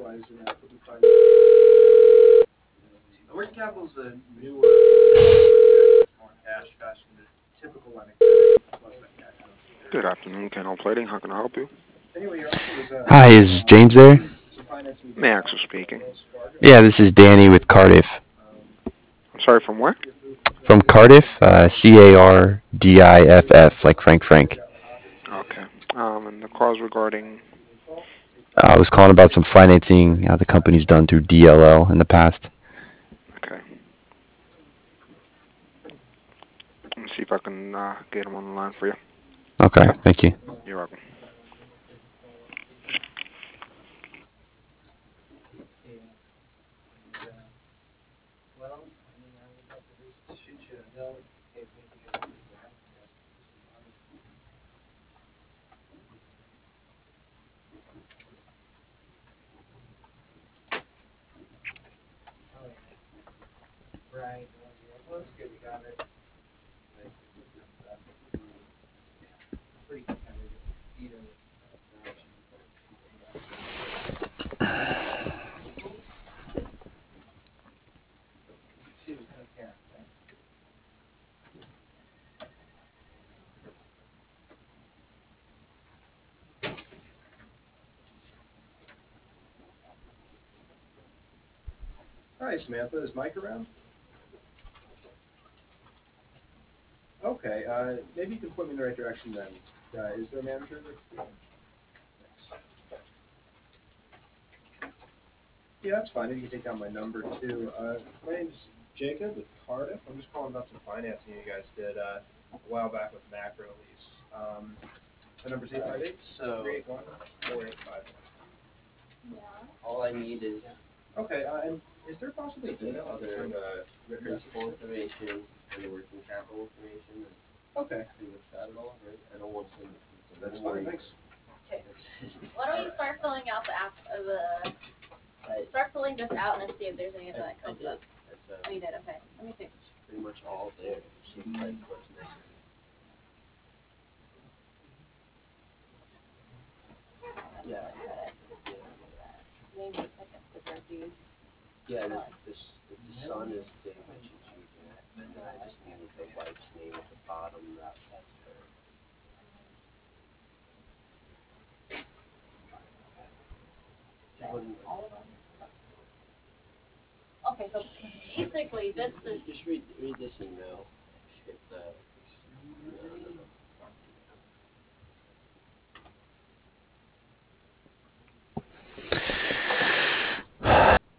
Working capital is a newer, more cash, faster than the typical line of credit, plus that cash flow Good security. afternoon, Ken Plating. How can I help you? Anyway, your uncle was Hi, is James there? some financing we did Max is with speaking. Wells Fargo. Yeah, this is Danny with Cardiff. I'm sorry, from where? From Cardiff, Cardiff, like Frank Frank. Okay. And the call's regarding. I was calling about some financing the company's done through DLL in the past. Okay. Let me see if I can get him on the line for you. Okay, thank you. You're welcome. Hi, Samantha. Is Mike around? Okay, maybe you can point me in the right direction then. Is there a manager there? Thanks. Yeah, that's fine. You can take down my number too. My name's Jacob with Cardiff. I'm just calling about some financing you guys did a while back with Macro Lease. The number's 858 381 4851. All I need is Okay, and is there possibly an the email I can other send a written message principal to? information and the working capital information, and Okay, pretty much that at all, right? I don't want to send it to that's fine. Thanks. Okay. It's Why don't you start filling out the app, start filling this out and see if there's any of that I comes did. up. It's Oh, you did? Okay. Let me see. pretty much all there. It's just like what's missing. Yeah. Maybe it's like a sticker dude. Yeah, the son is Dave Mitchell Jr. And then I just needed the wife's name at the bottom. That's her. Just wouldn't. Okay, so basically this is Just read this email. It's